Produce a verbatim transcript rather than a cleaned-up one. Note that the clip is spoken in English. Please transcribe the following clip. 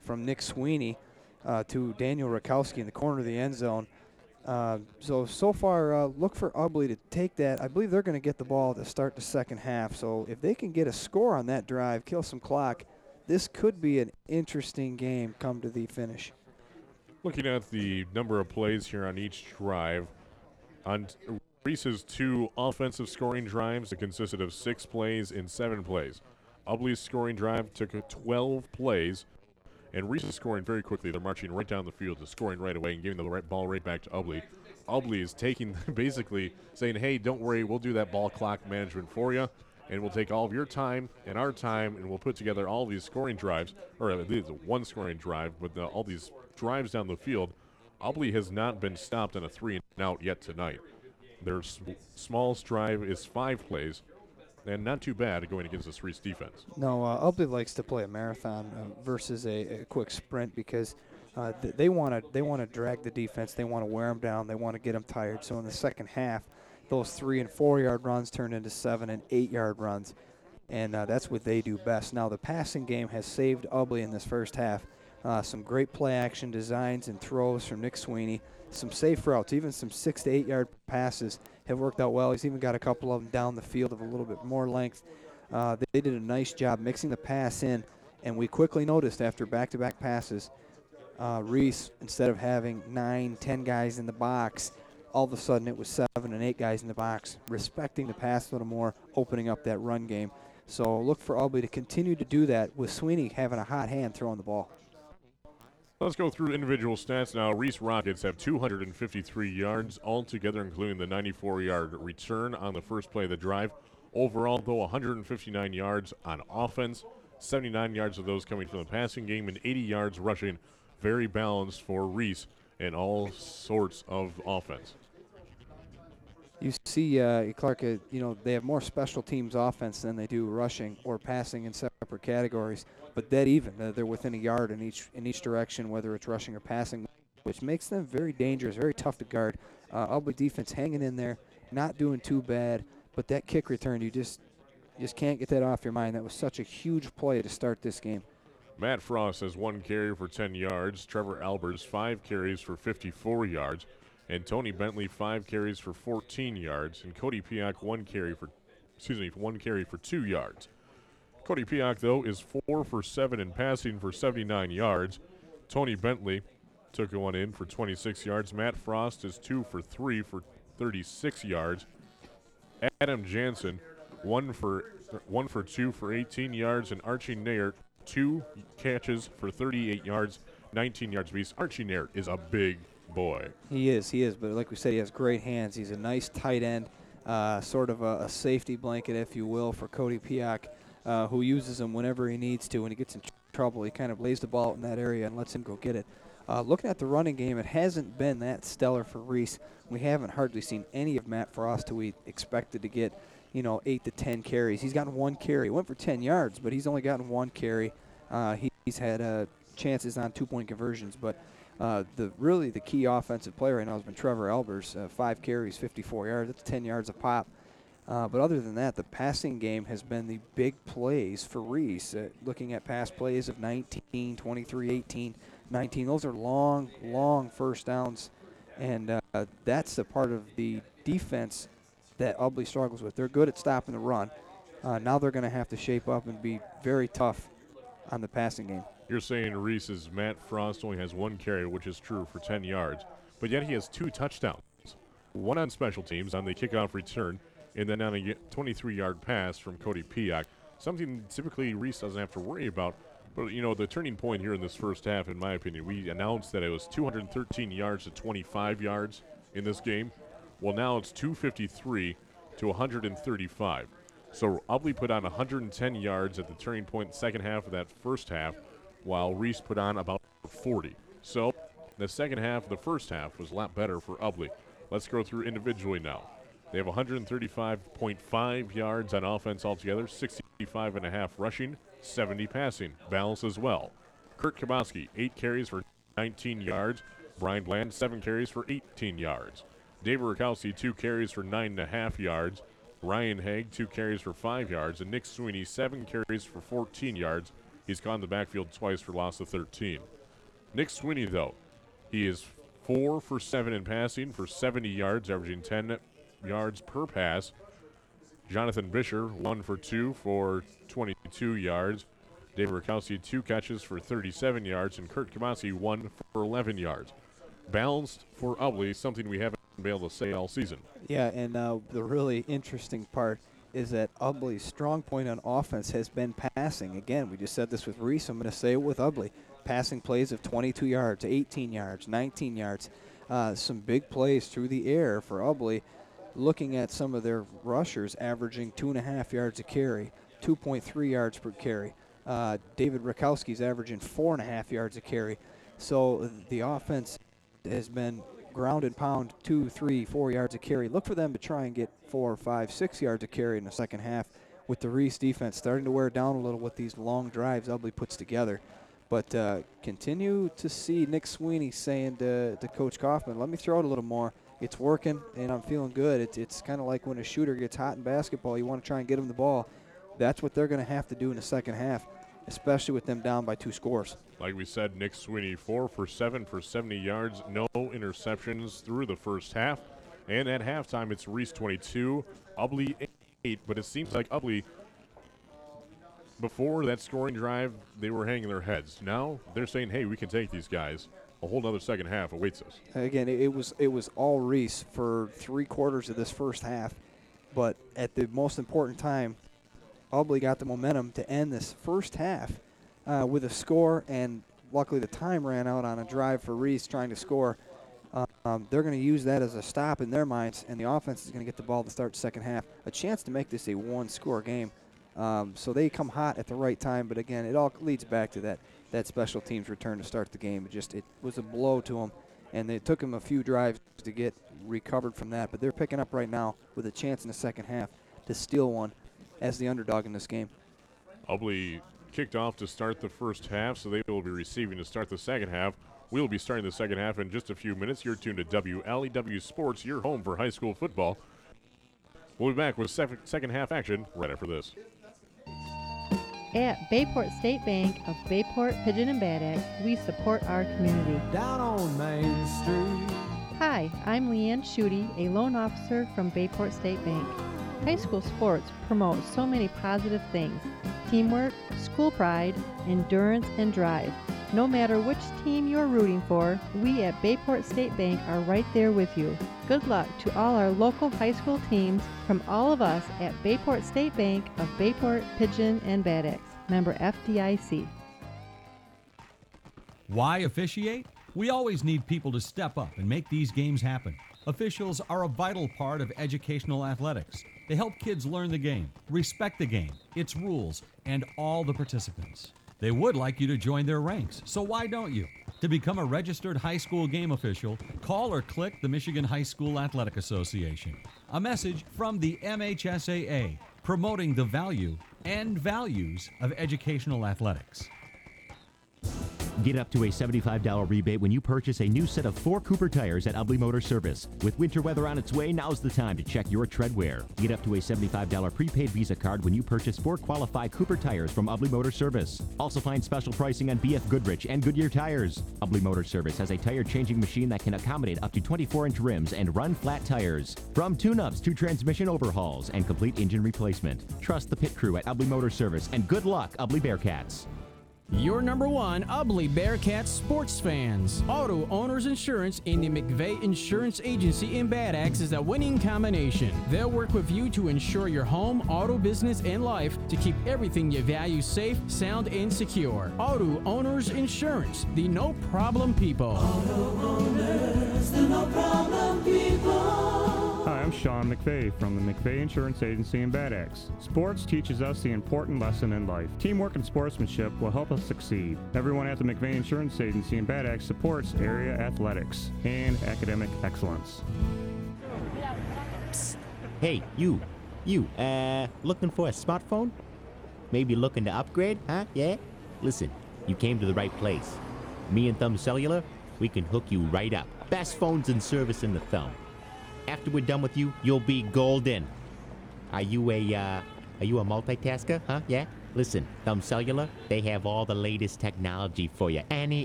from Nick Sweeney uh, to Daniel Rakowski in the corner of the end zone. Uh, so, so far, uh, look for Ubly to take that. I believe they're going to get the ball to start the second half. So if they can get a score on that drive, kill some clock, this could be an interesting game come to the finish. Looking at the number of plays here on each drive, on Reese's two offensive scoring drives, it consisted of six plays and seven plays. Ubly's scoring drive took twelve plays, and Reese is scoring very quickly. They're marching right down the field, just scoring right away and giving the right ball right back to Ubly. Ubly is taking, basically saying, hey, don't worry, we'll do that ball clock management for you, and we'll take all of your time and our time, and we'll put together all these scoring drives, or at least one scoring drive, with the, all these drives down the field. Ubly has not been stopped on a three and out yet tonight. Their s- smallest drive is five plays, and not too bad going against this Reese defense. No, uh, Ubly likes to play a marathon uh, versus a, a quick sprint because uh, th- they want to they want to drag the defense. They want to wear them down. They want to get them tired. So in the second half, those three and four yard runs turn into seven and eight yard runs, and uh, that's what they do best. Now the passing game has saved Ubly in this first half. Uh, some great play action designs and throws from Nick Sweeney. Some safe routes, even some six to eight yard passes have worked out well. He's even got a couple of them down the field of a little bit more length. Uh, they, they did a nice job mixing the pass in, and we quickly noticed after back-to-back passes, uh, Reese, instead of having nine, ten guys in the box, all of a sudden it was seven and eight guys in the box, respecting the pass a little more, opening up that run game. So look for Ubly to continue to do that with Sweeney having a hot hand throwing the ball. Let's go through individual stats now. Reese Rockets have two hundred fifty-three yards altogether, including the ninety-four yard return on the first play of the drive. Overall, though, one hundred fifty-nine yards on offense, seventy-nine yards of those coming from the passing game, and eighty yards rushing. Very balanced for Reese in all sorts of offense. You see, uh, Clark, uh, you know, they have more special teams offense than they do rushing or passing in separate categories. But dead even, uh, they're within a yard in each in each direction, whether it's rushing or passing, which makes them very dangerous, very tough to guard. Uh, Ubly defense hanging in there, not doing too bad. But that kick return, you just you just can't get that off your mind. That was such a huge play to start this game. Matt Frost has one carry for ten yards. Trevor Albers, five carries for fifty-four yards. And Tony Bentley, five carries for fourteen yards. And Cody Piak, one carry for, excuse me, one carry for two yards. Cody Piak, though, is four for seven in passing for seventy-nine yards. Tony Bentley took one in for twenty-six yards. Matt Frost is two for three for thirty-six yards. Adam Jansen, one for one for two for eighteen yards, and Archie Nair, two catches for thirty-eight yards, nineteen yards apiece. Archie Nair is a big boy. He is, he is. But like we said, he has great hands. He's a nice tight end, uh, sort of a, a safety blanket, if you will, for Cody Piak, uh, who uses him whenever he needs to. When he gets in tr- trouble, he kind of lays the ball out in that area and lets him go get it. Uh, looking at the running game, it hasn't been that stellar for Reese. We haven't hardly seen any of Matt Frost, who we expected to get, you know, eight to ten carries. He's gotten one carry. He went for ten yards, but he's only gotten one carry. Uh, he, he's had uh, chances on two-point conversions, but uh, the really the key offensive player right now has been Trevor Albers, uh, five carries, fifty-four yards. That's ten yards a pop. Uh, but other than that, the passing game has been the big plays for Reese. Uh, looking at pass plays of nineteen, twenty-three, eighteen, nineteen. Those are long, long first downs, and uh, that's the part of the defense that Ubly struggles with. They're good at stopping the run. Uh, now they're going to have to shape up and be very tough on the passing game. You're saying Reese's Matt Frost only has one carry, which is true, for ten yards, but yet he has two touchdowns. One on special teams on the kickoff return, and then on a twenty-three yard pass from Cody Piak, something typically Reese doesn't have to worry about. But, you know, the turning point here in this first half, in my opinion, we announced that it was two hundred thirteen yards to twenty-five yards in this game. Well, now it's two fifty-three to one hundred thirty-five. So Ubly put on one hundred ten yards at the turning point in the second half of that first half, while Reese put on about forty. So the second half of the first half was a lot better for Ubly. Let's go through individually now. They have one hundred thirty-five point five yards on offense altogether, sixty-five and a half rushing, seventy passing. Balance as well. Kurt Kabowski, eight carries for nineteen yards. Brian Bland, seven carries for eighteen yards. David Rakowski, two carries for nine and a half yards. Ryan Haig, two carries for five yards. And Nick Sweeney, seven carries for fourteen yards. He's caught in the backfield twice for loss of thirteen. Nick Sweeney, though, he is four for seven in passing for seventy yards, averaging ten yards per pass. Jonathan Bisher, one for two for twenty-two yards. David Rakowski, two catches for thirty-seven yards. And Kurt Kamasi, one for eleven yards. Balanced for Ubly, something we haven't been able to say all season. Yeah, and uh, the really interesting part is that Ubly's strong point on offense has been passing. Again, we just said this with Reese. I'm going to say it with Ubly. Passing plays of twenty-two yards, eighteen yards, nineteen yards. Uh, some big plays through the air for Ubly. Looking at some of their rushers averaging two and a half yards a carry, two point three yards per carry. Uh, David Rakowski's averaging four and a half yards a carry. So the offense has been ground and pound two, three, four yards a carry. Look for them to try and get four, five, six yards a carry in the second half with the Reese defense starting to wear down a little with these long drives Ubly puts together. But uh, continue to see Nick Sweeney saying to, to Coach Kaufman, let me throw it a little more. It's working, and I'm feeling good. It's, it's kind of like when a shooter gets hot in basketball, you want to try and get him the ball. That's what they're going to have to do in the second half, especially with them down by two scores. Like we said, Nick Sweeney, four for seven for seventy yards, no interceptions through the first half. And at halftime, it's Reese twenty-two, Ubly eight. But it seems like Ubly, before that scoring drive, they were hanging their heads. Now they're saying, hey, we can take these guys. A whole other second half awaits us. Again, it, it was it was all Reese for three quarters of this first half. But at the most important time, Ubly got the momentum to end this first half uh, with a score, and luckily the time ran out on a drive for Reese trying to score. Uh, um, they're going to use that as a stop in their minds, and the offense is going to get the ball to start the second half. A chance to make this a one-score game. Um, so they come hot at the right time, but again, it all leads back to that that special teams return to start the game. It just it was a blow to them, and it took them a few drives to get recovered from that. But they're picking up right now with a chance in the second half to steal one as the underdog in this game. Ubly kicked off to start the first half, so they will be receiving to start the second half. We'll be starting the second half in just a few minutes. You're tuned to W L E W Sports, your home for high school football. We'll be back with sec- second half action right after this. At Bayport State Bank of Bayport, Pigeon, and Bad Axe, we support our community. Down on Main Street. Hi, I'm Leanne Schutte, a loan officer from Bayport State Bank. High school sports promote so many positive things: teamwork, school pride, endurance, and drive. No matter which team you're rooting for, we at Bayport State Bank are right there with you. Good luck to all our local high school teams from all of us at Bayport State Bank of Bayport, Pigeon, and Bad Axe. Member F D I C. Why officiate? We always need people to step up and make these games happen. Officials are a vital part of educational athletics. They help kids learn the game, respect the game, its rules, and all the participants. They would like you to join their ranks, so why don't you? To become a registered high school game official, call or click the Michigan High School Athletic Association. A message from the M H S A A, promoting the value and values of educational athletics. Get up to a seventy-five dollars rebate when you purchase a new set of four Cooper tires at Ubly Motor Service. With winter weather on its way, now's the time to check your tread wear. Get up to a seventy-five dollars prepaid Visa card when you purchase four qualified Cooper tires from Ubly Motor Service. Also find special pricing on B F Goodrich and Goodyear tires. Ubly Motor Service has a tire changing machine that can accommodate up to twenty-four inch rims and run flat tires. From tune-ups to transmission overhauls and complete engine replacement. Trust the pit crew at Ubly Motor Service, and good luck, Ubly Bearcats. Your number one Ubly Bearcats sports fans. Auto Owners Insurance and the McVeigh Insurance Agency in Bad Axe is a winning combination. They'll work with you to insure your home, auto, business, and life to keep everything you value safe, sound, and secure. Auto Owners Insurance, the no-problem people. Auto Owners, the no-problem people. Hi, I'm Sean McVeigh from the McVeigh Insurance Agency in Bad Axe. Sports teaches us the important lesson in life. Teamwork and sportsmanship will help us succeed. Everyone at the McVeigh Insurance Agency in Bad Axe supports area athletics and academic excellence. Psst. Hey, you. You, uh, looking for a smartphone? Maybe looking to upgrade, huh? Yeah? Listen, you came to the right place. Me and Thumb Cellular, we can hook you right up. Best phones and service in the thumb. After we're done with you, you'll be golden. Are you a, uh, are you a multitasker, huh? Yeah? Listen, Thumb Cellular, they have all the latest technology for you. Any